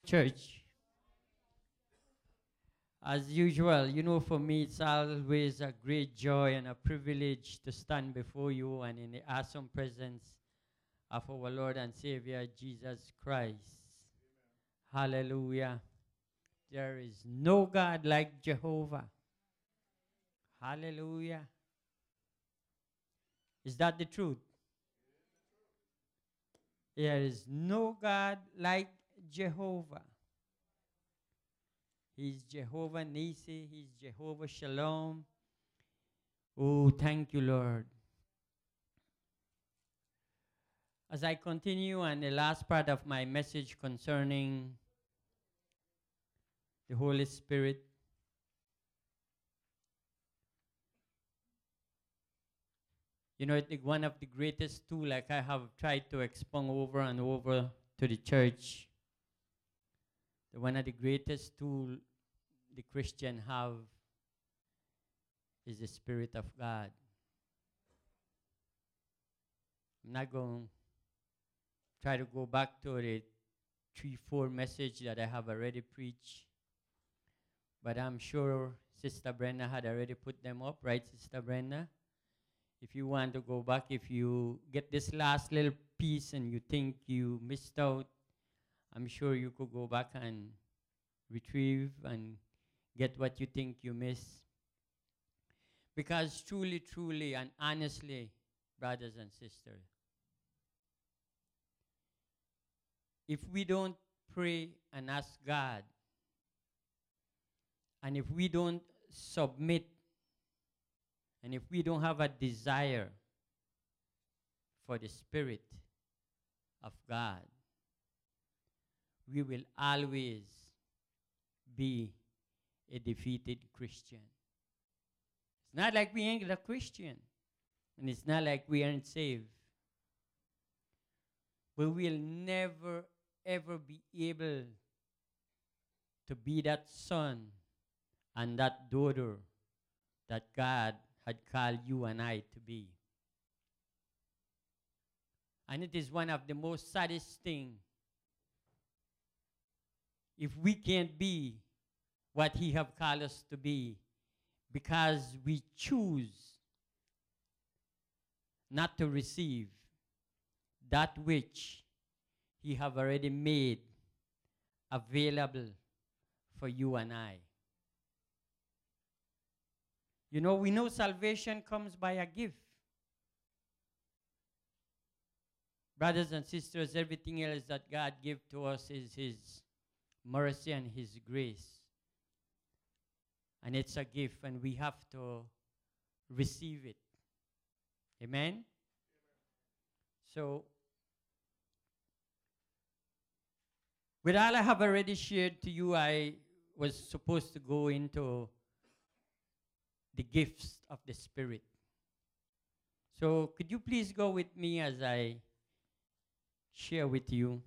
Church, as usual, for me, it's always a great joy and a privilege to stand before you and in the awesome presence of our Lord and Savior Jesus Christ. Hallelujah. There is no God like Jehovah. Hallelujah. Is that the truth? There is no God like Jehovah. He's Jehovah Nisi. He's Jehovah Shalom. Oh, thank you, Lord. As I continue on the last part of my message concerning the Holy Spirit, I think one of the greatest tools, like I have tried to expound over and over to the church, one of the greatest tools the Christian have is the Spirit of God. I'm not going to try to go back to the 3-4 message that I have already preached, but I'm sure Sister Brenda had already put them up, right, Sister Brenda? If you want to go back, if you get this last little piece and you think you missed out, I'm sure you could go back and retrieve and get what you think you missed. Because truly, truly, and honestly, brothers and sisters, if we don't pray and ask God, and if we don't submit, and if we don't have a desire for the Spirit of God, we will always be a defeated Christian. It's not like we ain't a Christian, and it's not like we aren't saved. But we'll never, ever be able to be that son and that daughter that God had called you and I to be. And it is one of the most saddest things if we can't be what He have called us to be because we choose not to receive that which He have already made available for you and I. We know salvation comes by a gift. Brothers and sisters, everything else that God gives to us is His mercy and His grace. And it's a gift, and we have to receive it. Amen? So, with all I have already shared to you, I was supposed to go into the gifts of the Spirit. So, could you please go with me as I share with you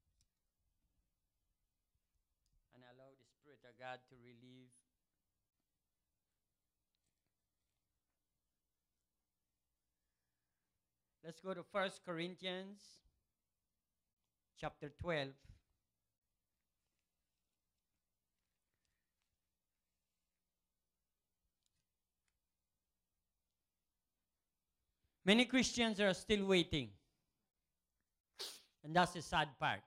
and allow the Spirit of God to relieve. Let's go to 1 Corinthians chapter 12. Many Christians are still waiting. And that's the sad part.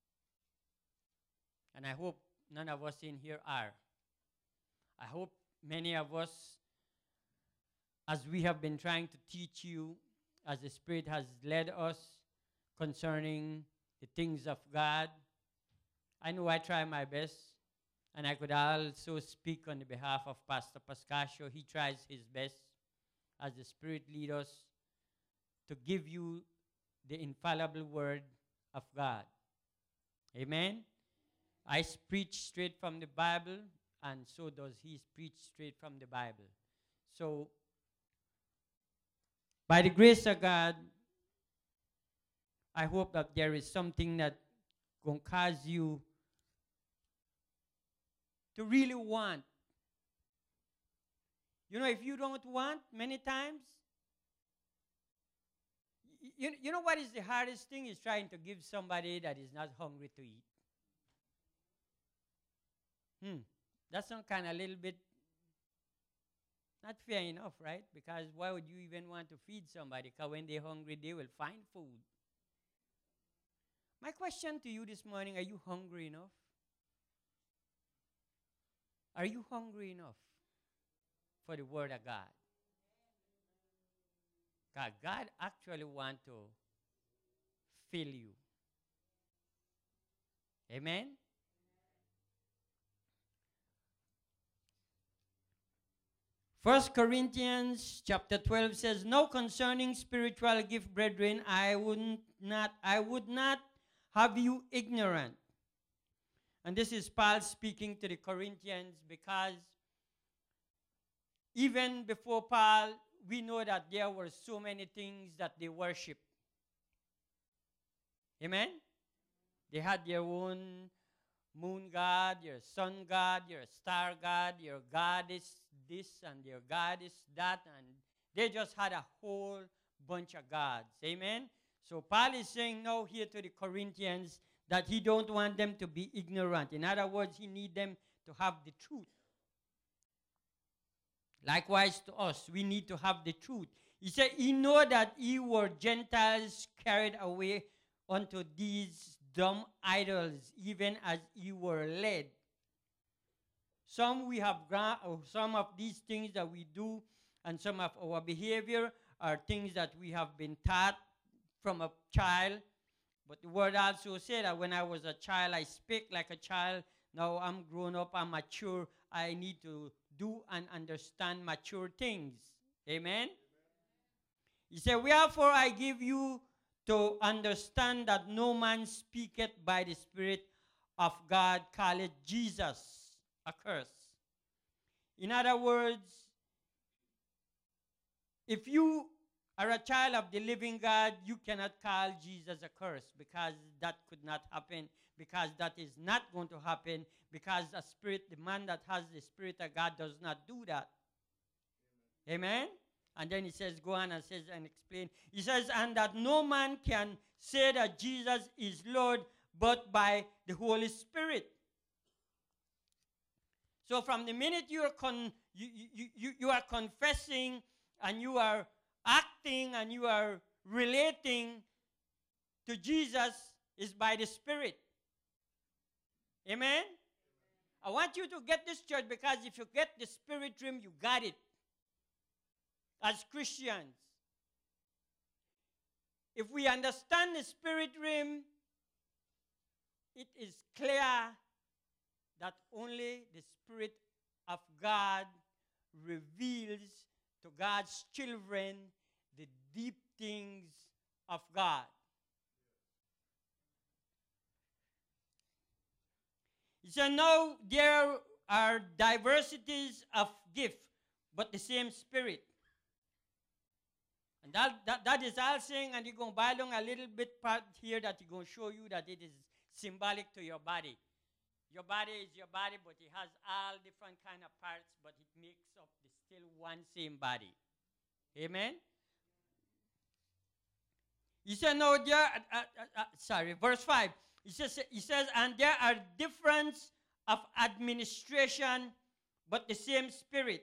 And I hope none of us in here are. I hope many of us, as we have been trying to teach you, as the Spirit has led us concerning the things of God, I know I try my best. And I could also speak on the behalf of Pastor Pascasio. He tries his best as the Spirit leads us to give you the infallible word of God. Amen? I preach straight from the Bible, and so does he preach straight from the Bible. So, by the grace of God, I hope that there is something that going to cause you to really want. If you don't want, many times, you know what is the hardest thing is trying to give somebody that is not hungry to eat. That's some kind of little bit not fair enough, right? Because why would you even want to feed somebody? Because when they're hungry, they will find food. My question to you this morning, are you hungry enough? Are you hungry enough for the Word of God? God actually wants to fill you. Amen? First Corinthians chapter 12 says, "Now concerning spiritual gift, brethren, I would not have you ignorant." And this is Paul speaking to the Corinthians, because even before Paul, we know that there were so many things that they worshiped. Amen? They had their own moon god, your sun god, your star god, your god is this and your god is that, and they just had a whole bunch of gods. Amen? So Paul is saying now here to the Corinthians that he don't want them to be ignorant. In other words, he need them to have the truth. Likewise to us, we need to have the truth. He said, "Ye know that ye were Gentiles carried away unto these dumb idols, even as ye were led." Some of these things that we do, and some of our behavior are things that we have been taught from a child. But the word also said that when I was a child, I speak like a child. Now I'm grown up, I'm mature. I need to do and understand mature things. Amen? He said, "Wherefore I give you to understand that no man speaketh by the Spirit of God, calleth Jesus a curse." In other words, if you are a child of the living God, you cannot call Jesus a curse, because that could not happen, because that is not going to happen, because the man that has the Spirit of God does not do that. Amen? And then he says, go on and says and explain. He says, "And that no man can say that Jesus is Lord but by the Holy Spirit." So from the minute you are confessing and you are acting and you are relating to Jesus, is by the Spirit. Amen? I want you to get this, church, because if you get the Spirit realm, you got it. As Christians, if we understand the Spirit realm, it is clear that only the Spirit of God reveals to God's children the deep things of God. He said, "Now there are diversities of gift, but the same Spirit." And that is all saying, and you're going to buy along a little bit part here that you're going to show you that it is symbolic to your body. Your body is your body, but it has all different kind of parts, but it makes up still one same body. Amen? He said, "No, verse 5. He says, "And there are difference of administration, but the same Spirit."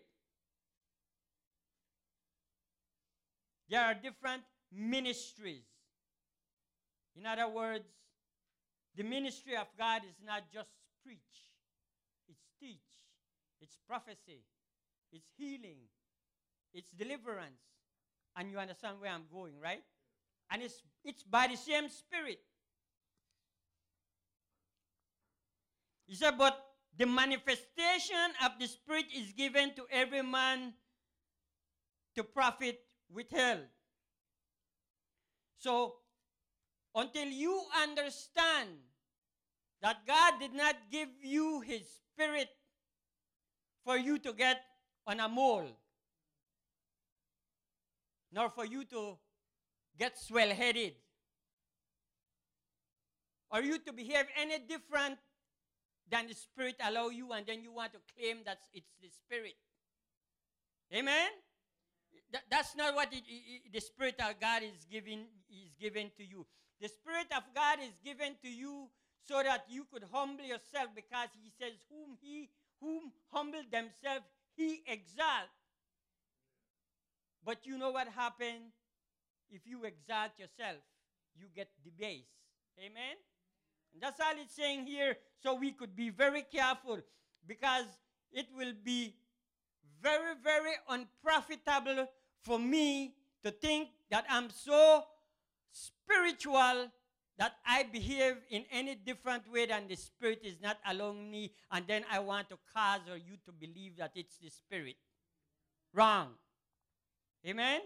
There are different ministries. In other words, the ministry of God is not just preach, it's teach, it's prophecy, it's healing, it's deliverance. And you understand where I'm going, right? And it's by the same Spirit. He said, "But the manifestation of the Spirit is given to every man to profit withheld." So, until you understand that God did not give you His Spirit for you to get on a mole, nor for you to get swell-headed, or you to behave any different than the Spirit allow you, and then you want to claim that it's the Spirit. Amen? That's not what the Spirit of God is given to you. The Spirit of God is given to you so that you could humble yourself, because he says, whom humble themselves, he exalt. But you know what happened? If you exalt yourself, you get debased. Amen? And that's all it's saying here, so we could be very careful, because it will be very, very unprofitable for me to think that I'm so spiritual that I behave in any different way than the Spirit is not allowing me, and then I want to cause or you to believe that it's the Spirit. Wrong. Amen?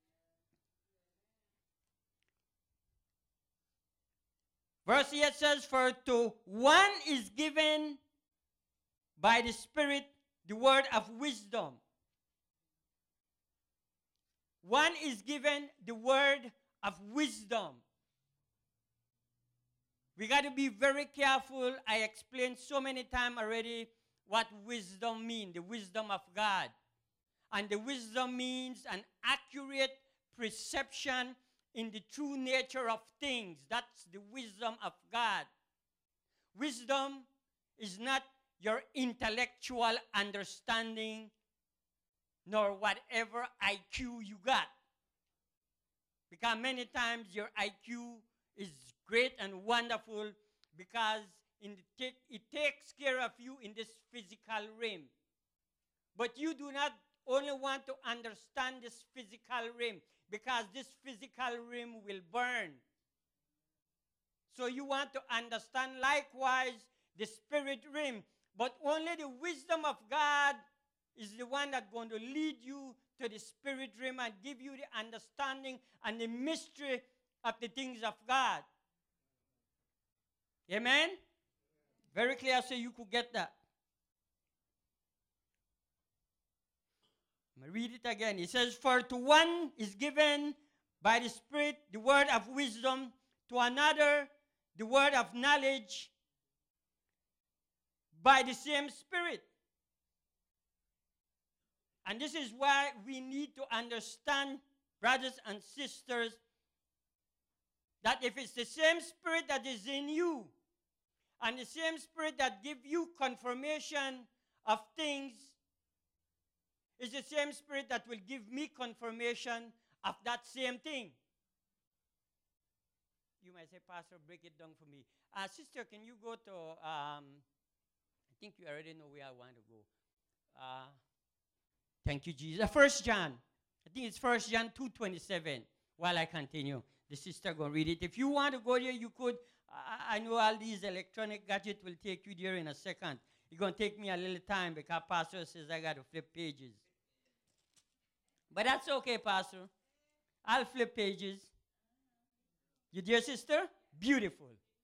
Verse 8 says, for to one is given by the Spirit the word of wisdom. One is given the word of wisdom. We got to be very careful. I explained so many times already what wisdom means, the wisdom of God. And the wisdom means an accurate perception in the true nature of things. That's the wisdom of God. Wisdom is not your intellectual understanding nor whatever IQ you got. Because many times your IQ is great and wonderful, because it takes care of you in this physical realm. But you do not only want to understand this physical realm, because this physical realm will burn. So you want to understand likewise the spirit realm. But only the wisdom of God is the one that's going to lead you to the spirit realm and give you the understanding and the mystery of the things of God. Amen? Very clear, so you could get that. I'm going to read it again. It says, for to one is given by the Spirit the word of wisdom, to another the word of knowledge by the same Spirit. And this is why we need to understand, brothers and sisters, that if it's the same Spirit that is in you, and the same Spirit that gives you confirmation of things, is the same Spirit that will give me confirmation of that same thing. You might say, Pastor, break it down for me. Sister, can you go to, I think you already know where I want to go. Thank you, Jesus. 1 John. I think it's 1 John 2:27. While I continue, the sister going to read it. If you want to go there, you could. I know all these electronic gadgets will take you there in a second. It's going to take me a little time because Pastor says I got to flip pages. But that's okay, Pastor. I'll flip pages. You dear sister? Beautiful.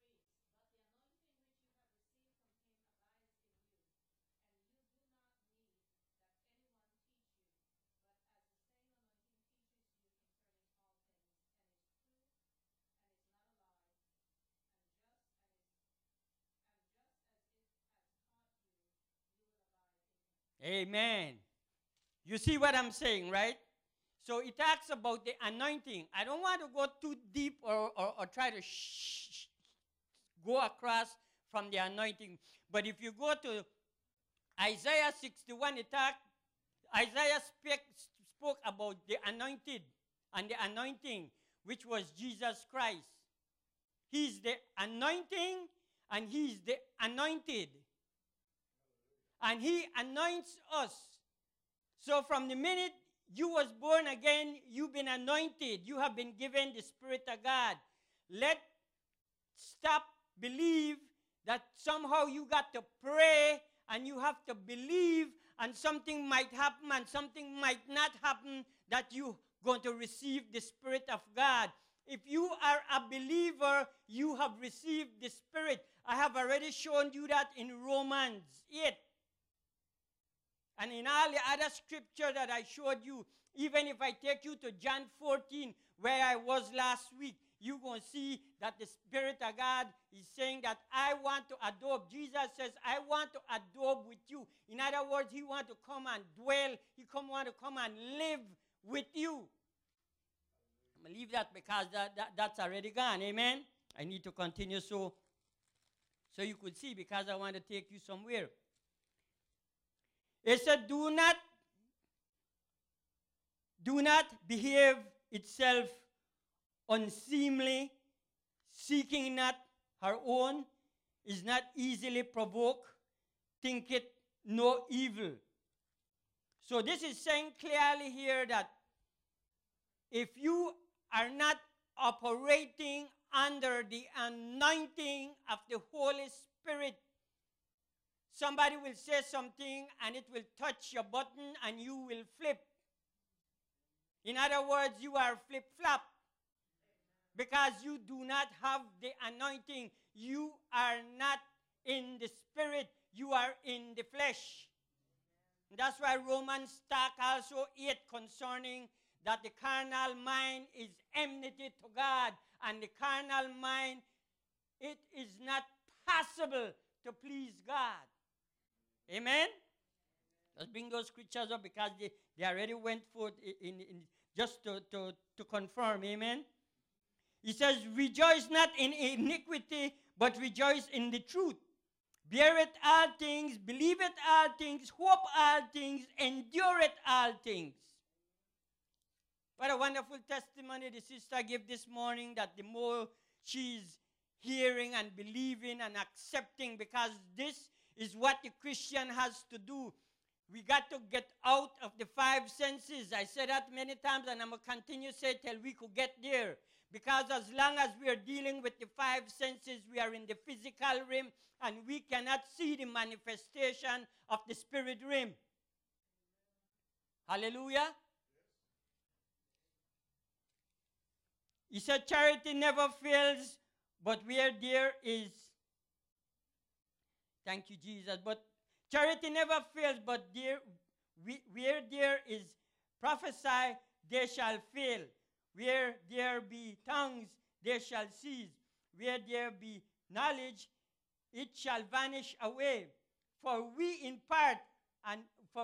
Amen. You see what I'm saying, right? So it talks about the anointing. I don't want to go too deep or try to go across from the anointing. But if you go to Isaiah 61, Isaiah spoke about the anointed and the anointing, which was Jesus Christ. He's the anointing and he's the anointed. And he anoints us. So from the minute you was born again, you've been anointed. You have been given the Spirit of God. Stop believe that somehow you got to pray and you have to believe and something might happen and something might not happen that you going to receive the Spirit of God. If you are a believer, you have received the Spirit. I have already shown you that in Romans 8. And in all the other scripture that I showed you, even if I take you to John 14, where I was last week, you're going to see that the Spirit of God is saying that I want to adopt. Jesus says, I want to adopt with you. In other words, he wants to come and dwell. He want to come and live with you. I'm going to leave that because that's already gone. Amen? I need to continue. So So you could see, because I want to take you somewhere. It said, do not behave itself unseemly, seeking not her own, is not easily provoked, think it no evil. So this is saying clearly here that if you are not operating under the anointing of the Holy Spirit, somebody will say something and it will touch your button and you will flip. In other words, you are flip-flop because you do not have the anointing. You are not in the Spirit. You are in the flesh. That's why Romans talk also 8 concerning that the carnal mind is enmity to God, and the carnal mind, it is not possible to please God. Amen? Let's bring those scriptures up because they already went forth in just to confirm. Amen? He says, rejoice not in iniquity, but rejoice in the truth. Beareth all things, believeth all things, hope all things, endureth all things. What a wonderful testimony the sister gave this morning, that the more she's hearing and believing and accepting, because this is what the Christian has to do. We got to get out of the 5 senses. I said that many times, and I'm going to continue to say it till we could get there. Because as long as we are dealing with the 5 senses, we are in the physical realm, and we cannot see the manifestation of the spirit realm. Hallelujah. He said, charity never fails, but where there is, thank you, Jesus, but charity never fails, but where there is prophesy, there shall fail. Where there be tongues, they shall cease. Where there be knowledge, it shall vanish away. For we impart, and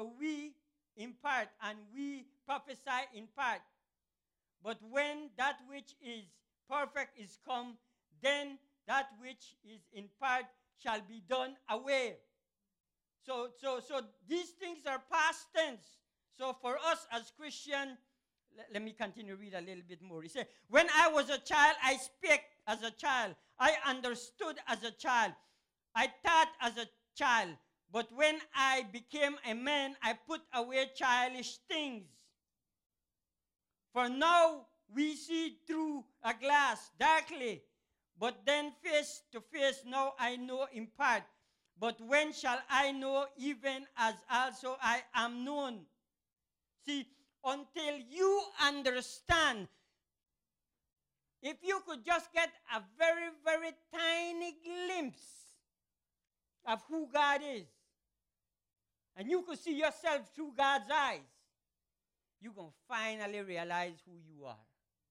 we prophesy in part. But when that which is perfect is come, then that which is in part shall be done away. So these things are past tense. So for us as Christians, let me continue to read a little bit more. He said, when I was a child, I spake as a child. I understood as a child. I thought as a child. But when I became a man, I put away childish things. For now we see through a glass darkly, but then face to face. Now I know in part. But when shall I know, even as also I am known? See, until you understand, if you could just get a very, very tiny glimpse of who God is, and you could see yourself through God's eyes, you're going to finally realize who you are.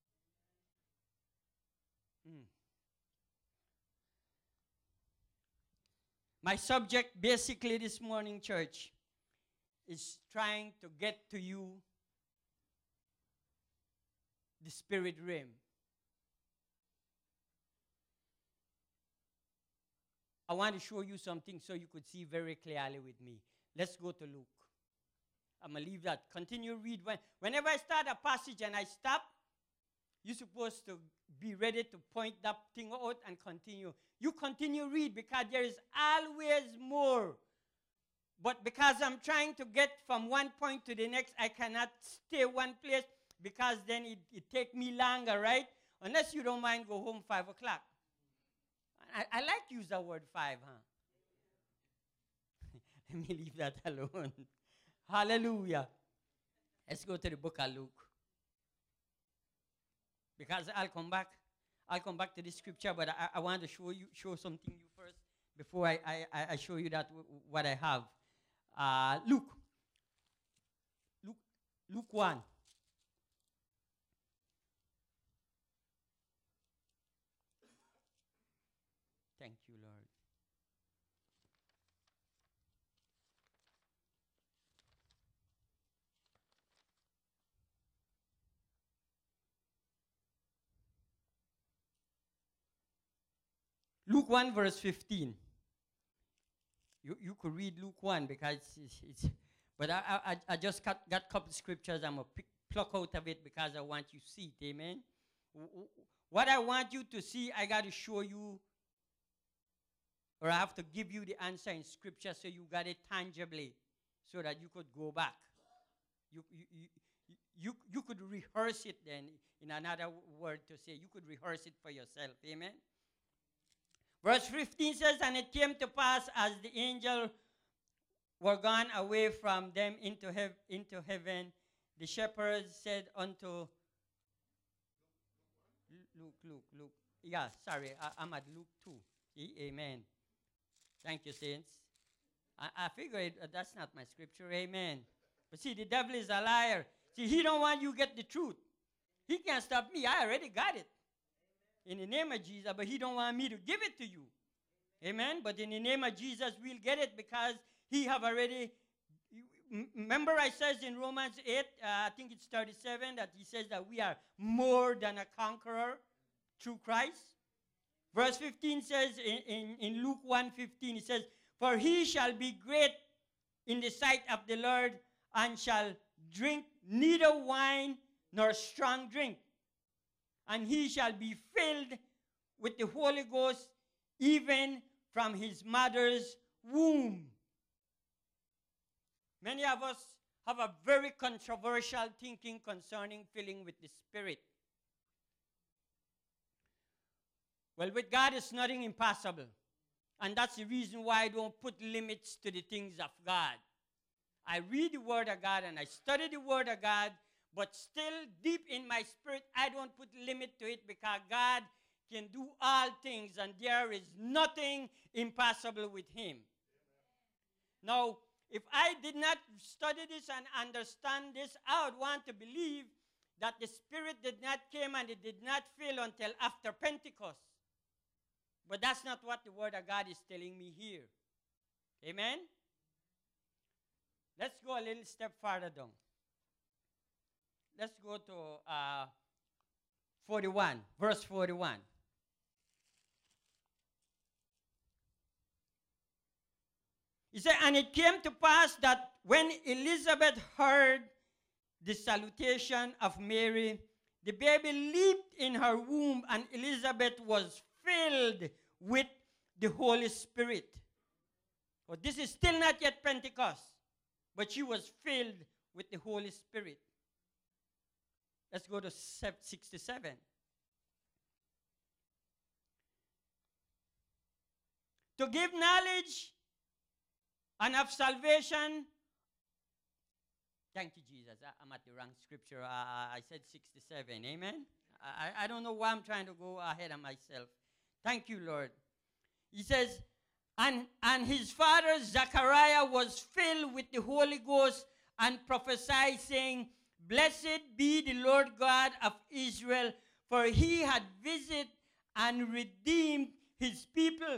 My subject basically this morning, church, is trying to get to you the spirit realm. I want to show you something so you could see very clearly with me. Let's go to Luke. I'm going to leave that. Continue read. Whenever I start a passage and I stop, you're supposed to be ready to point that thing out and continue. You continue read because there is always more. But because I'm trying to get from one point to the next, I cannot stay one place because then it take me longer, right? Unless you don't mind, go home 5 o'clock. I like to use the word 5, huh? Let me leave that alone. Hallelujah. Let's go to the book of Luke. Because I'll come back to this scripture, but I want to show something you first before I show you that what I have. Luke 1. Thank you, Lord. Luke 1 verse 15. You could read Luke 1 because it's but I just got a couple scriptures I'm going to pluck out of it because I want you to see it. Amen. What I want you to see, I got to show you, or I have to give you the answer in scripture so you got it tangibly so that you could go back. You could rehearse it then, in another word to say, you could rehearse it for yourself. Amen. Verse 15 says, and it came to pass as the angel were gone away from them into heaven, the shepherds said unto Luke. Yeah, sorry, I'm at Luke 2. Amen. Thank you, saints. I figured that's not my scripture. Amen. But see, the devil is a liar. See, he don't want you to get the truth. He can't stop me. I already got it. In the name of Jesus, but he don't want me to give it to you. Amen. But in the name of Jesus, we'll get it because he have already. Remember I says in Romans 8, I think it's 37, that he says that we are more than a conqueror through Christ. Verse 15 says in Luke 1:15, it says, for he shall be great in the sight of the Lord, and shall drink neither wine nor strong drink. And he shall be filled with the Holy Ghost even from his mother's womb. Many of us have a very controversial thinking concerning filling with the Spirit. Well, with God, it's nothing impossible. And that's the reason why I don't put limits to the things of God. I read the Word of God and I study the Word of God, but still deep in my spirit, I don't put limit to it because God can do all things and there is nothing impossible with him. Now, if I did not study this and understand this, I would want to believe that the Spirit did not come and it did not fill until after Pentecost. But that's not what the Word of God is telling me here. Amen? Let's go a little step farther down. Let's go to 41, verse 41. He said, and it came to pass that when Elizabeth heard the salutation of Mary, the baby leaped in her womb, and Elizabeth was filled with the Holy Spirit. Well, this is still not yet Pentecost, but she was filled with the Holy Spirit. Let's go to 67. To give knowledge and of salvation. Thank you, Jesus. I'm at the wrong scripture. I said 67. Amen? I don't know why I'm trying to go ahead of myself. Thank you, Lord. He says, and his father Zachariah was filled with the Holy Ghost and prophesied, saying, blessed be the Lord God of Israel, for he had visited and redeemed his people.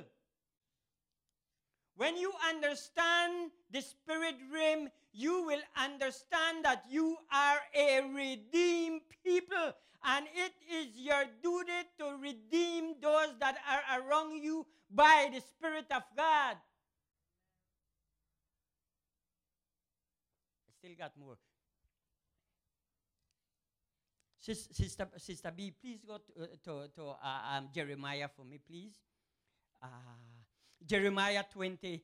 When you understand the spirit realm, you will understand that you are a redeemed people. And it is your duty to redeem those that are around you by the Spirit of God. I still got more. Sister B, please go to Jeremiah for me, please. Jeremiah 29.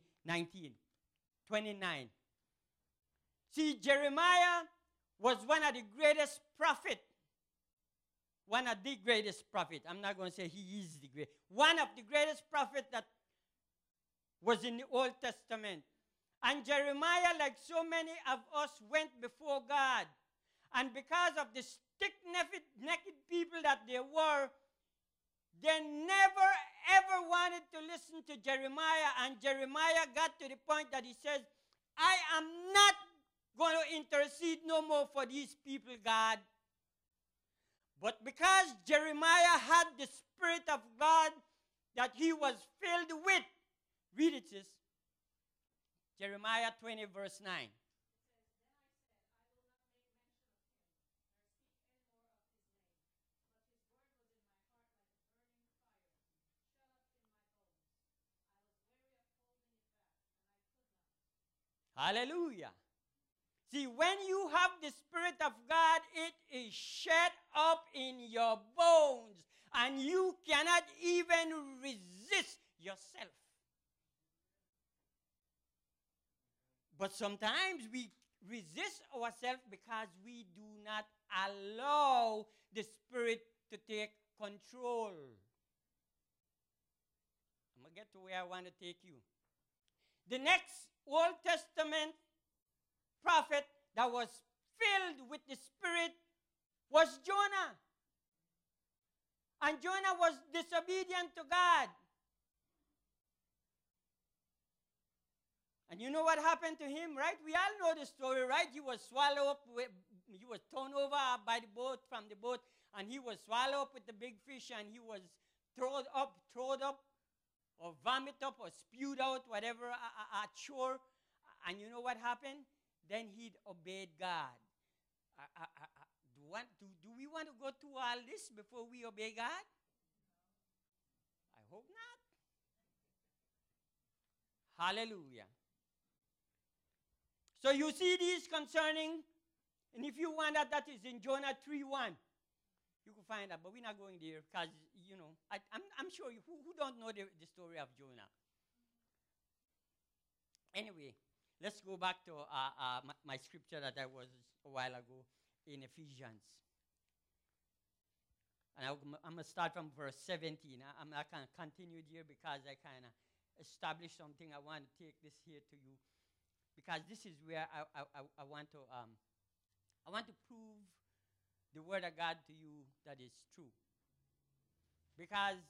See, Jeremiah was one of the greatest prophets. One of the greatest prophets. I'm not going to say he is the greatest. One of the greatest prophets that was in the Old Testament. And Jeremiah, like so many of us, went before God. And because of the stick-necked people that they were, they never, ever wanted to listen to Jeremiah. And Jeremiah got to the point that he says, I am not going to intercede no more for these people, God. But because Jeremiah had the Spirit of God that he was filled with, read it, sis. Jeremiah 20, verse 9. Hallelujah. See, when you have the Spirit of God, it is shed up in your bones, and you cannot even resist yourself. But sometimes we resist ourselves because we do not allow the Spirit to take control. I'm going to get to where I want to take you. The next Old Testament prophet that was filled with the Spirit was Jonah. And Jonah was disobedient to God. And you know what happened to him, right? We all know the story, right? He was swallowed up, he was thrown over by the boat, from the boat, and he was swallowed up with the big fish, and he was thrown up, or vomit up, or spewed out, whatever, at shore. And you know what happened? Then he obeyed God. Do we want to go through all this before we obey God? I hope not. Hallelujah. So you see these concerning, and if you want that, that is in Jonah 3:1. You can find that, but we're not going there because, you know, I'm sure you, who don't know the story of Jonah. Anyway, let's go back to my scripture that I was a while ago in Ephesians. And I'm going to start from verse 17. I'm not going to continue here because I kind of established something. I want to take this here to you because this is where I want to prove the word of God to you that is true. Because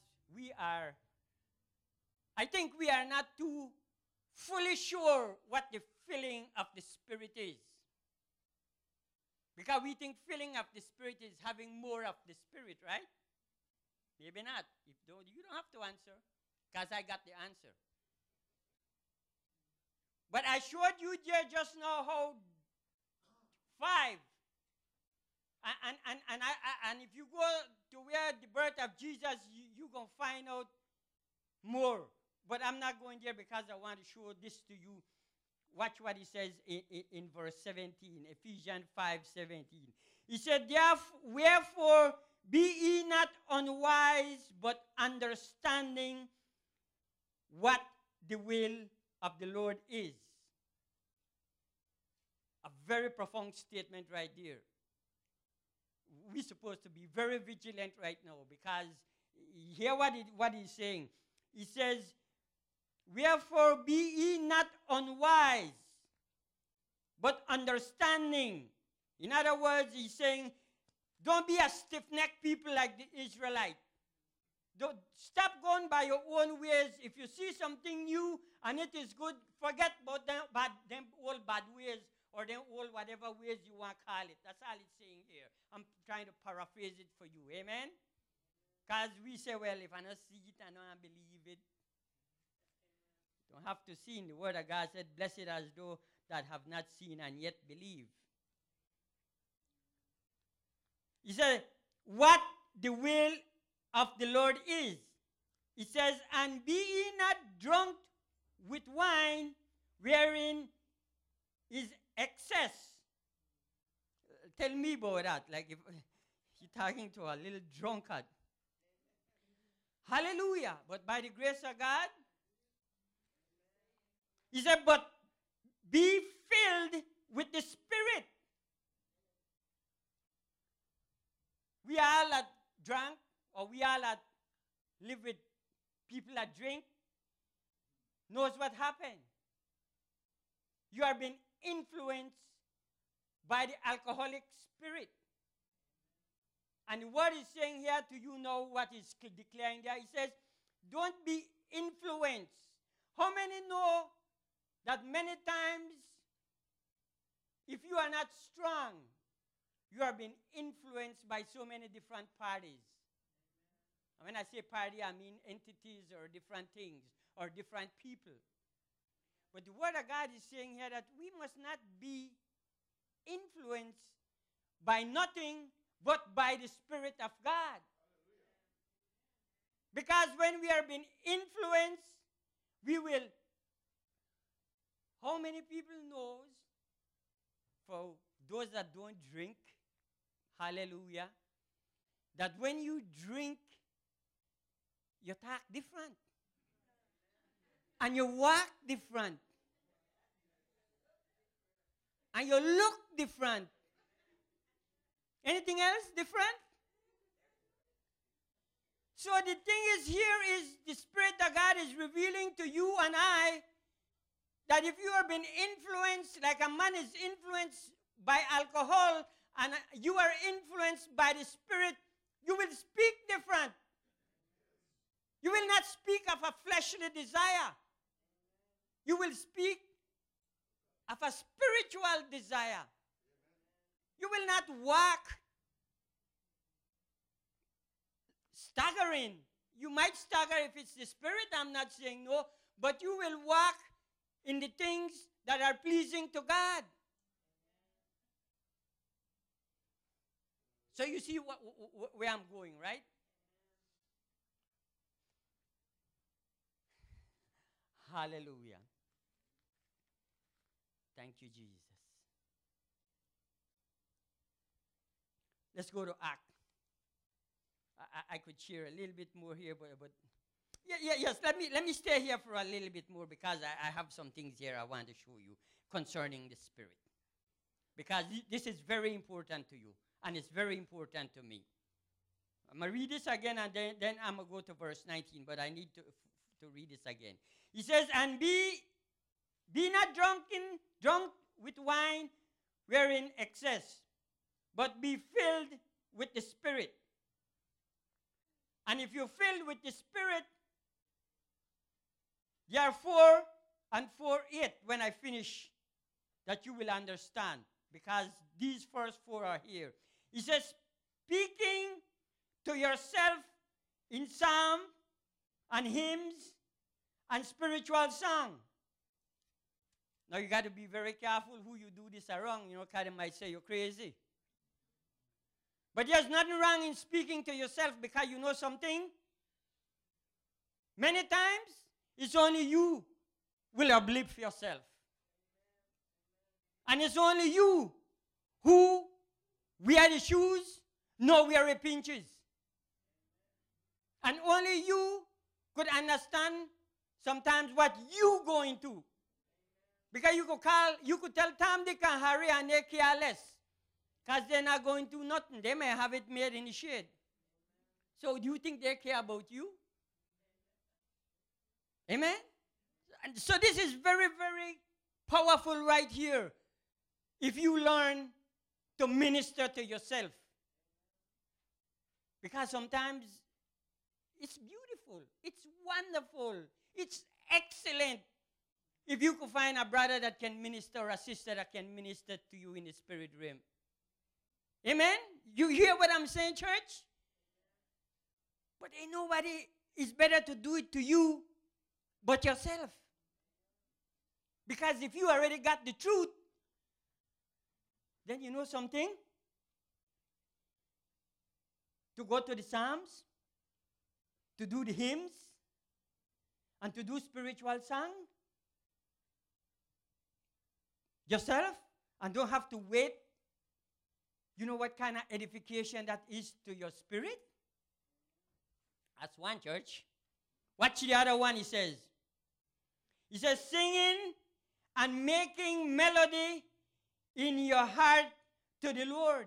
I think we are not too fully sure what the filling of the Spirit is. Because we think filling of the Spirit is having more of the Spirit, right? Maybe not. You don't have to answer, because I got the answer. But I showed you just now how 5. And if you go to where the birth of Jesus, you're going to find out more. But I'm not going there because I want to show this to you. Watch what he says in verse 17, Ephesians 5:17. He said, wherefore be ye not unwise, but understanding what the will of the Lord is. A very profound statement right there. We're supposed to be very vigilant right now because hear what he's saying. He says, wherefore be ye not unwise, but understanding. In other words, he's saying, don't be a stiff-necked people like the Israelites. Don't stop going by your own ways. If you see something new and it is good, forget about them old bad ways or them old whatever ways you want to call it. That's all it's saying here. I'm trying to paraphrase it for you. Amen? Because we say, well, if I don't see it, I don't believe it. Don't have to see. The word of God said, blessed as those that have not seen and yet believe. He said, what the will of the Lord is. He says, and be ye not drunk with wine, wherein is excess. Tell me about that. Like if you're talking to a little drunkard. Hallelujah. But by the grace of God, he said, but be filled with the Spirit. We all that drunk, or we all that live with people that drink, knows what happened. You are being influenced by the alcoholic spirit. And what he's saying here to you know what he's declaring there. He says, don't be influenced. How many know that many times, if you are not strong, you are being influenced by so many different parties? And when I say party, I mean entities or different things or different people. But the word of God is saying here that we must not be influenced by nothing but by the Spirit of God. Because when we are being influenced, we will, How many people knows, for those that don't drink, hallelujah, that when you drink, you talk different. And you walk different. And you look different. Anything else different? So the thing is, here is the Spirit of God is revealing to you and I that if you have been influenced, like a man is influenced by alcohol, and you are influenced by the Spirit, you will speak different. You will not speak of a fleshly desire. You will speak of a spiritual desire. You will not walk staggering. You might stagger if it's the Spirit, I'm not saying no, but you will walk in the things that are pleasing to God. So you see where I'm going, right? Hallelujah. Thank you, Jesus. Let's go to Acts. I could share a little bit more here, but yes. Let me stay here for a little bit more, because I have some things here I want to show you concerning the Spirit, because this is very important to you, and it's very important to me. I'm going to read this again, and then I'm going to go to verse 19, but I need to read this again. He says, and be not drunk with wine wherein excess, but be filled with the Spirit. And if you're filled with the Spirit, therefore, and for it, when I finish, that you will understand, because these first four are here. He says, speaking to yourself in psalm and hymns and spiritual song. Now you got to be very careful who you do this around. Because they might say you're crazy. But there's nothing wrong in speaking to yourself, because you know something? Many times, it's only you will uplift yourself. And it's only you who wear the shoes, no wear the pinches. And only you could understand sometimes what you going through. Because you could tell Tom, Dick, and Harry, and they care less. Because they're not going through nothing. They may have it made in the shade. So do you think they care about you? Amen? And so this is very, very powerful right here. If you learn to minister to yourself. Because sometimes it's beautiful. It's wonderful. It's excellent. If you could find a brother that can minister, or a sister that can minister to you in the spirit realm. Amen? You hear what I'm saying, church? But ain't nobody is better to do it to you but yourself. Because if you already got the truth, then you know something? To go to the Psalms, to do the hymns, and to do spiritual song yourself, and don't have to wait. You know what kind of edification that is to your spirit? That's one, church. Watch the other one, he says. He says, singing and making melody in your heart to the Lord.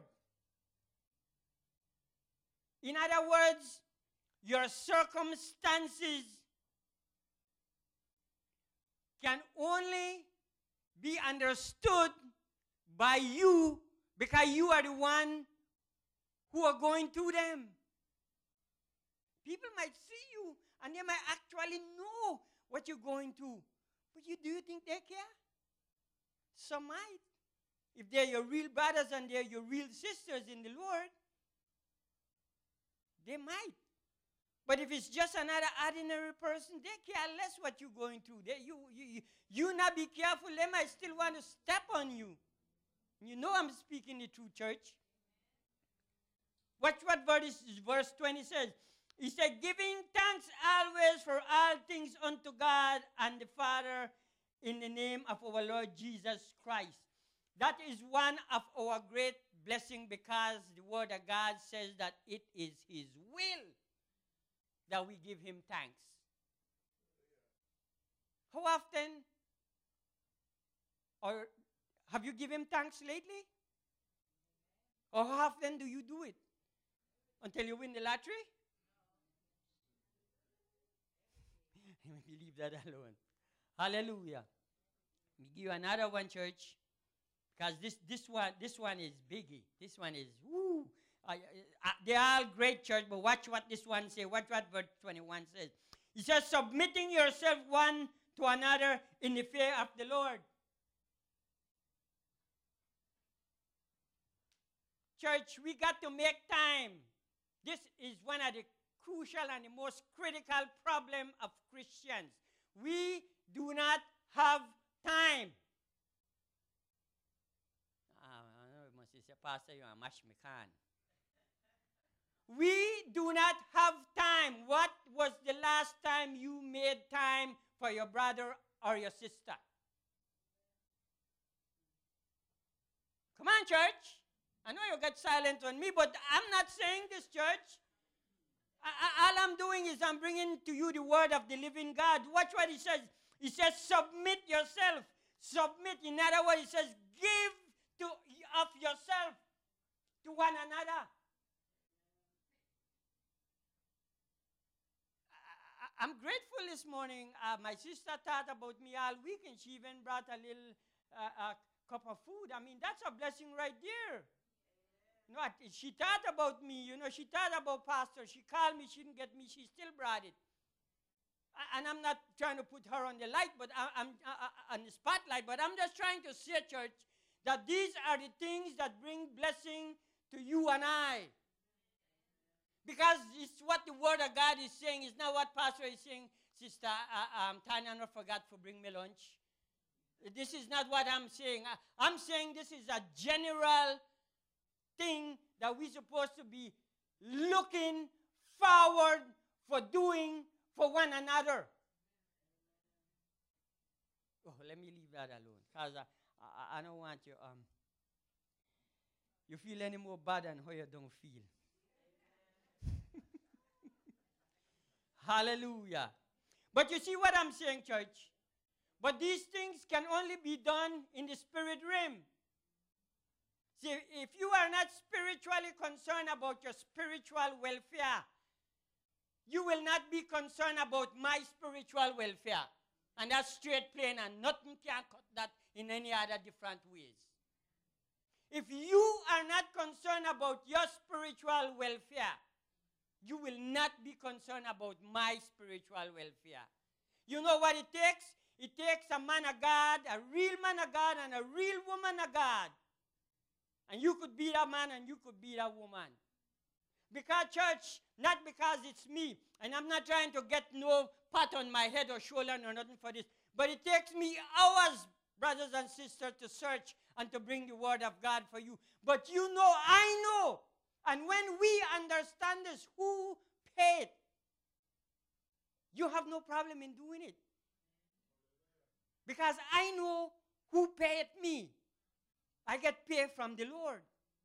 In other words, your circumstances can only be understood by you because you are the one who are going through them. People might see you and they might actually know what you're going through. But do you think they care? Some might. If they're your real brothers and they're your real sisters in the Lord, they might. But if it's just another ordinary person, they care less what you're going through. You not be careful, they might still want to step on you. You know I'm speaking the true, church. Watch what verse 20 says. He said, giving thanks always for all things unto God and the Father in the name of our Lord Jesus Christ. That is one of our great blessings, because the Word of God says that it is His will that we give Him thanks. How often, or have you given Him thanks lately? Or how often do you do it? Until you win the lottery? Leave that alone. Hallelujah. We give you another one, church, because this one is biggie. This one is woo. They are all great, church, but watch what this one says. Watch what verse 21 says. It says, submitting yourself one to another in the fear of the Lord. Church, we got to make time. This is one of the crucial and the most critical problem of Christians. We do not have time. Pastor, you are mash me can. We do not have time. What was the last time you made time for your brother or your sister? Come on, church. I know you got silent on me, but I'm not saying this, church. All I'm doing is I'm bringing to you the word of the living God. Watch what he says. He says, submit yourself. Submit. In other words, he says, give of yourself to one another. I'm grateful this morning. My sister thought about me all week, and she even brought a little cup of food. I mean, that's a blessing right there. You know, she thought about me. You know, she thought about Pastor. She called me. She didn't get me. She still brought it. And I'm not trying to put her on the light, but I'm on the spotlight. But I'm just trying to say, church, that these are the things that bring blessing to you and I. Because it's what the Word of God is saying. It's not what Pastor is saying. Sister, Tanya not forgot to bring me lunch. This is not what I'm saying. I'm saying this is a general thing that we're supposed to be looking forward for doing for one another. Oh, let me leave that alone, because I don't want you you feel any more bad than how you don't feel. Hallelujah. But you see what I'm saying, church? But these things can only be done in the spirit realm. See, if you are not spiritually concerned about your spiritual welfare, you will not be concerned about my spiritual welfare. And that's straight plain, and nothing can cut that in any other different ways. If you are not concerned about your spiritual welfare, you will not be concerned about my spiritual welfare. You know what it takes? It takes a man of God, a real man of God, and a real woman of God. And you could be that man and you could be that woman. Because, church, not because it's me, and I'm not trying to get no pat on my head or shoulder or nothing for this, but it takes me hours, brothers and sisters, to search and to bring the word of God for you. But you know, I know, and when we understand this, who paid, you have no problem in doing it. Because I know who paid me. I get paid from the Lord.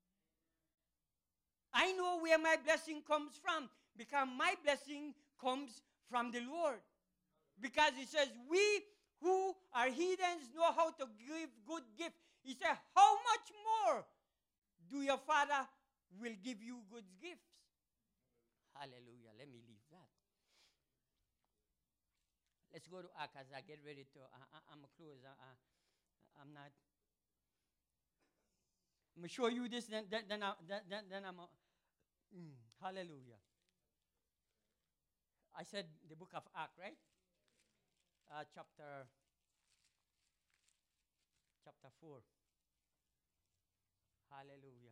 I know where my blessing comes from, because my blessing comes from the Lord. Because he says, we who are heathens know how to give good gifts. He said, how much more do your Father will give you good gifts? Hallelujah. Let me leave that. Let's go to Acts as I get ready to, I'm close. I'm not. I'm going to show you this, then I'm, hallelujah. I said the book of Acts, right? Chapter 4. Hallelujah.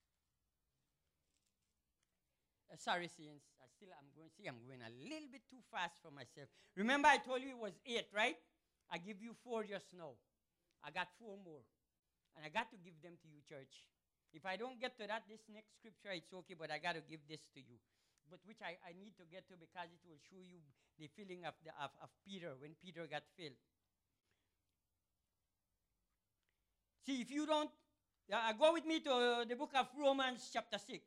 Sorry, saints. I'm going a little bit too fast for myself. Remember, I told you it was 8, right? I give you 4 just now. I got 4 more. And I got to give them to you, church. If I don't get to that, this next scripture, it's okay, but I got to give this to you. But which I need to get to, because it will show you the feeling of Peter when Peter got filled. See, if you don't, go with me to the book of Romans chapter 6.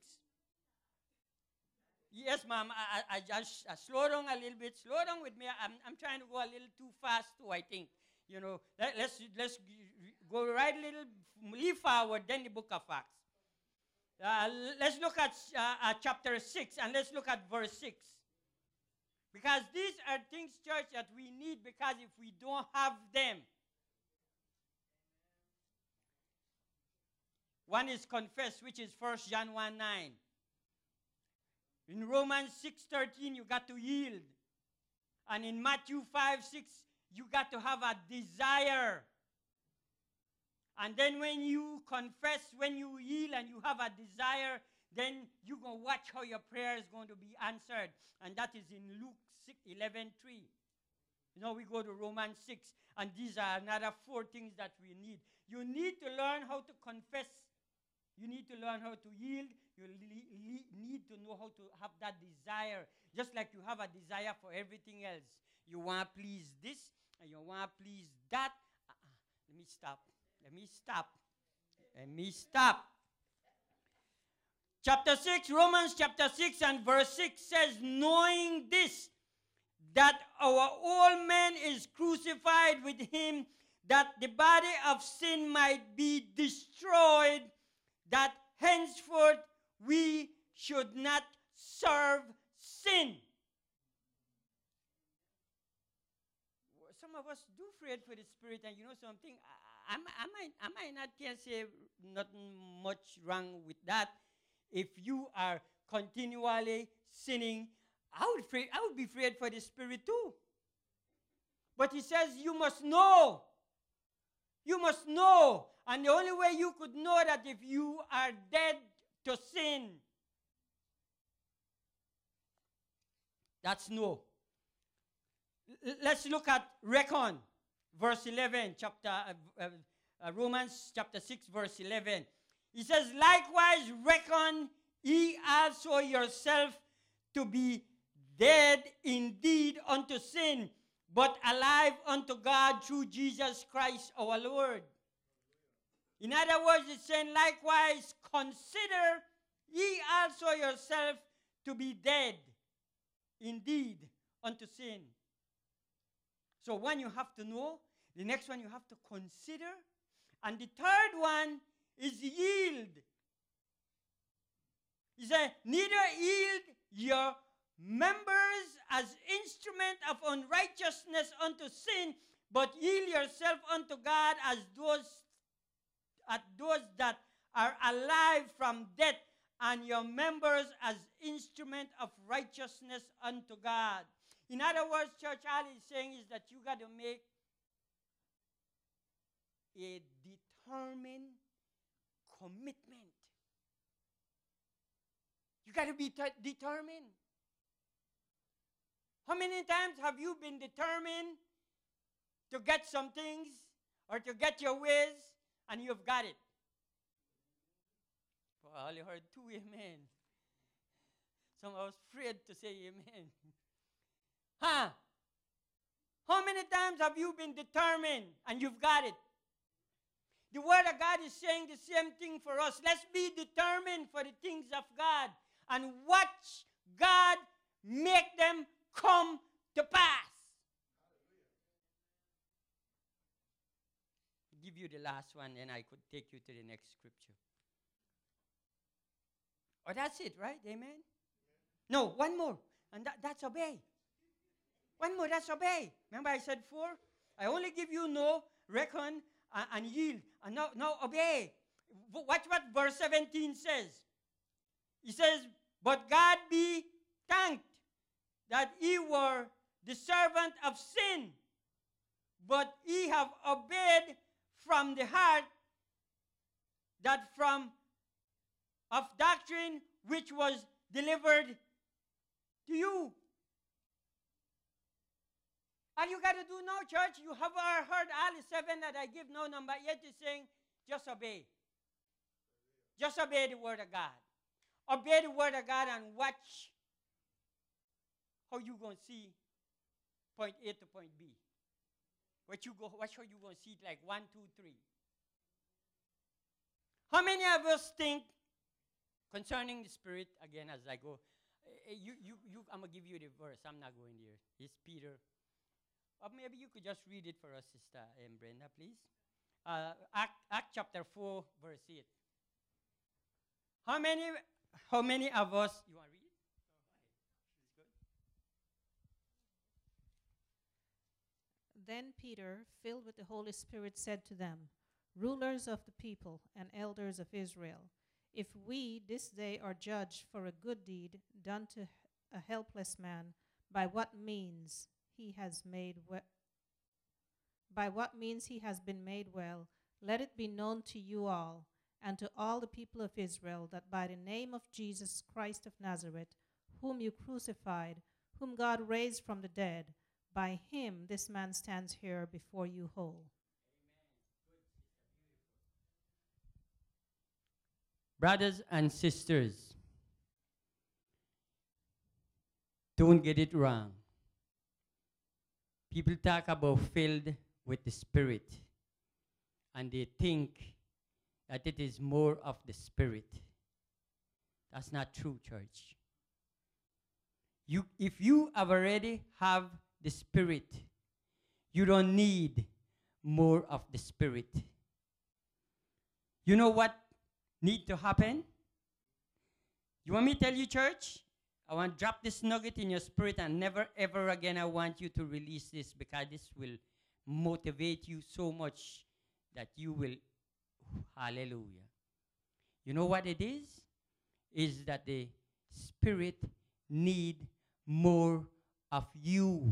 Yes, ma'am. I just slow down a little bit. Slow down with me. I'm trying to go a little too fast too, I think. You know, let's go right a little, leave forward, then the book of Acts. Let's look at chapter 6, and let's look at verse 6. Because these are things, church, that we need, because if we don't have them, one is confess, which is 1 John 1:9. In Romans 6:13, you got to yield. And in Matthew 5:6, you got to have a desire. And then when you confess, when you yield and you have a desire, then you're going to watch how your prayer is going to be answered. And that is in Luke 11:3. You know, we go to Romans 6, and these are another 4 things that we need. You need to learn how to confess. You need to learn how to yield. You need to know how to have that desire. Just like you have a desire for everything else. You want to please this, and you want to please that. Let me stop. Chapter 6, Romans chapter 6 and verse 6 says, knowing this, that our old man is crucified with him, that the body of sin might be destroyed, that henceforth we should not serve sin. Some of us do afraid for the Spirit, and you know something, I might not can say nothing much wrong with that. If you are continually sinning, I would be afraid for the Spirit too. But he says you must know. You must know. And the only way you could know that if you are dead to sin, that's no. Let's look at reckon, verse 11, Romans chapter 6, verse 11. He says, likewise reckon ye also yourself to be dead indeed unto sin, but alive unto God through Jesus Christ our Lord. In other words, it's saying, likewise consider ye also yourself to be dead indeed unto sin. So one you have to know, the next one you have to consider, and the third one is yield. He said, neither yield your members as instrument of unrighteousness unto sin, but yield yourself unto God as those that are alive from death, and your members as instrument of righteousness unto God. In other words, church, all he's saying is that you got to make a determined commitment. You got to be determined. How many times have you been determined to get some things or to get your ways and you've got it? Well, I only heard 2 amen. Some of us afraid to say amen. Huh? How many times have you been determined and you've got it? The Word of God is saying the same thing for us. Let's be determined for the things of God and watch God make them come to pass. I'll give you the last one, and I could take you to the next scripture. Oh, that's it, right? Amen? No, one more, and that's obey. One more, that's obey. Remember I said 4? I only give you know, reckon, and yield. And now obey. Watch what verse 17 says. He says, but God be thanked that ye were the servant of sin, but ye have obeyed from the heart that from of doctrine which was delivered to you. All you got to do now, church, you have heard all the 7 that I give now. Number 8 is saying, just obey. Just obey the Word of God. Obey the Word of God and watch how you going to see point A to point B. Watch how you going to see it like 1, 2, 3. How many of us think concerning the Spirit, again, as I go, I'm going to give you the verse. I'm not going there. It's Peter. Or maybe you could just read it for us, Sister Brenda, please. Act chapter 4, verse 8. How many of us, you want to read it? It's good. Then Peter, filled with the Holy Spirit, said to them, rulers of the people and elders of Israel, if we this day are judged for a good deed done to a helpless man, by what means he has been made well, let it be known to you all and to all the people of Israel that by the name of Jesus Christ of Nazareth, whom you crucified, whom God raised from the dead, by him this man stands here before you whole. Brothers and sisters, don't get it wrong. People talk about filled with the Spirit, and they think that it is more of the Spirit. That's not true, church. If you have already have the Spirit, you don't need more of the Spirit. You know what need to happen? You want me to tell you, church? I want to drop this nugget in your spirit, and never ever again I want you to release this, because this will motivate you so much that you will, hallelujah. You know what it is? Is that the Spirit need more of you.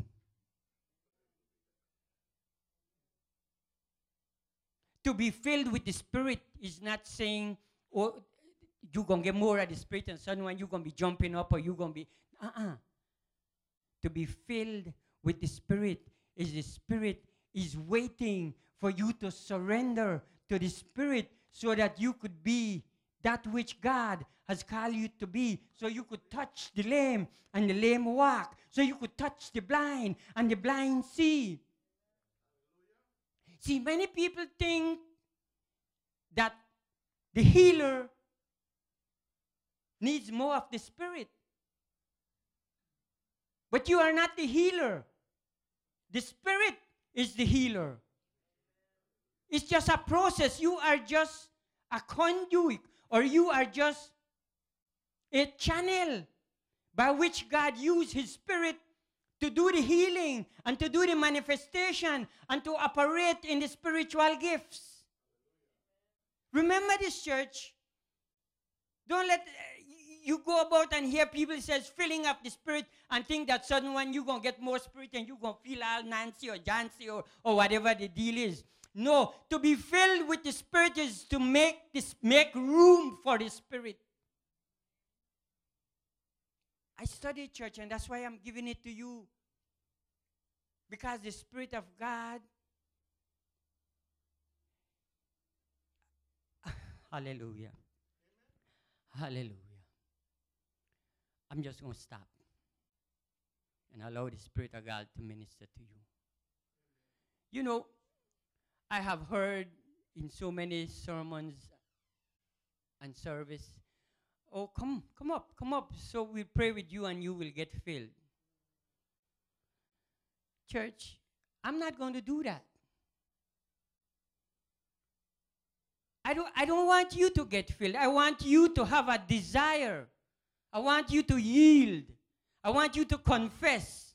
To be filled with the Spirit is not saying, oh, you're going to get more of the Spirit and suddenly you're going to be jumping up, or you're going to be, To be filled with the Spirit is the Spirit is waiting for you to surrender to the Spirit so that you could be that which God has called you to be. So you could touch the lame and the lame walk. So you could touch the blind and the blind see. See, many people think that the healer needs more of the Spirit. But you are not the healer. The Spirit is the healer. It's just a process. You are just a conduit, or you are just a channel by which God used His Spirit to do the healing and to do the manifestation and to operate in the spiritual gifts. Remember this, church. Don't let you go about and hear people says filling up the Spirit and think that suddenly when you're going to get more Spirit and you're going to feel all Nancy or Jancy or whatever the deal is. No, to be filled with the Spirit is to make room for the Spirit. I studied church, and that's why I'm giving it to you. Because the Spirit of God, hallelujah. Hallelujah. I'm just going to stop and allow the Spirit of God to minister to you. You know, I have heard in so many sermons and service, oh, come up, so we'll pray with you and you will get filled. Church, I'm not going to do that. I don't want you to get filled. I want you to have a desire. I want you to yield. I want you to confess.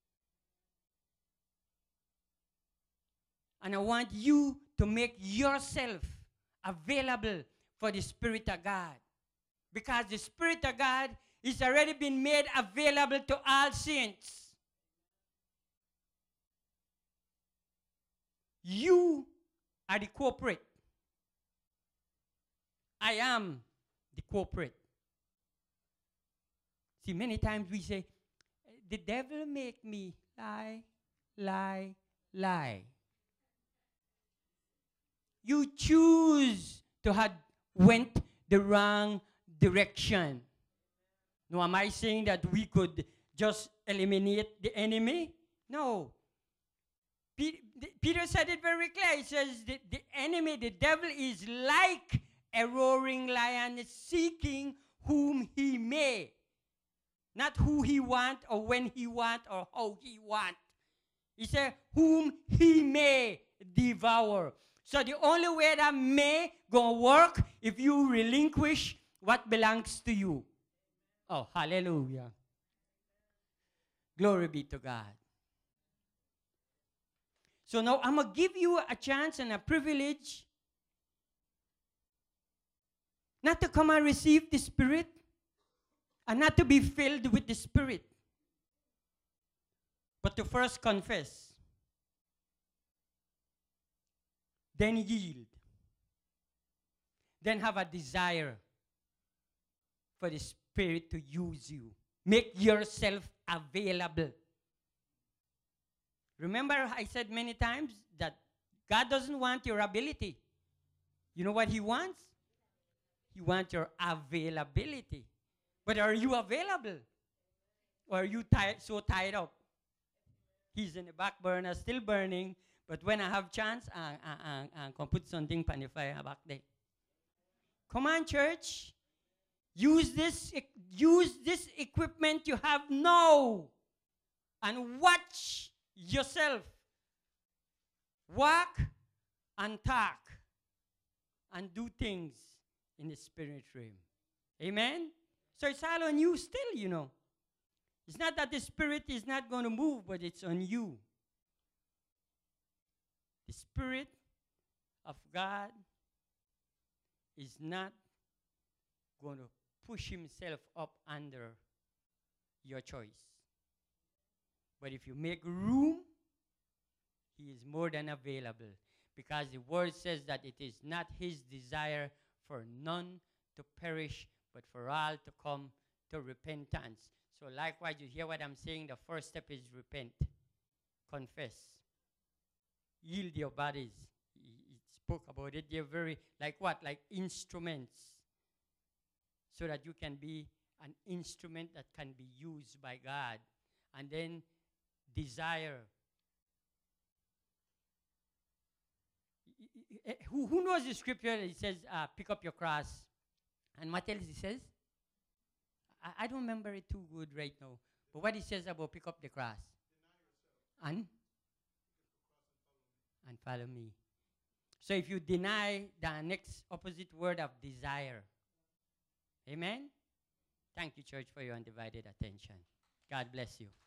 And I want you to make yourself available for the Spirit of God. Because the Spirit of God is already been made available to all saints. You are the corporate. I am the corporate. See, many times we say, the devil make me lie, lie, lie. You choose to have went the wrong direction. Now, am I saying that we could just eliminate the enemy? No. Peter said it very clear. He says the enemy, the devil, is like a roaring lion seeking whom he may. Not who he want or when he want or how he want. He said, whom he may devour. So the only way that may gonna work if you relinquish what belongs to you. Oh, hallelujah. Glory be to God. So now I'm going to give you a chance and a privilege not to come and receive the Spirit and not to be filled with the Spirit, but to first confess, then yield, then have a desire for the Spirit to use you. Make yourself available. Remember, I said many times that God doesn't want your ability. You know what He wants? He wants your availability. But are you available? Or are you so tied up? He's in the back burner, still burning, but when I have chance, I can put something on the fire back there. Come on, church. Use this equipment you have now and watch yourself walk and talk and do things in the spirit realm. Amen? So it's all on you still, you know. It's not that the Spirit is not going to move, but it's on you. The Spirit of God is not going to push himself up under your choice. But if you make room, he is more than available. Because the word says that it is not his desire for none to perish, but for all to come to repentance. So likewise, you hear what I'm saying? The first step is repent. Confess. Yield your bodies. He spoke about it. They're very, like what? Like instruments. So that you can be an instrument that can be used by God. And then desire. Who knows the scripture? It says, pick up your cross. And what else it says? I don't remember it too good right now. But what it says about pick up the cross. And follow me. So if you deny the next opposite word of desire. Amen? Thank you, church, for your undivided attention. God bless you.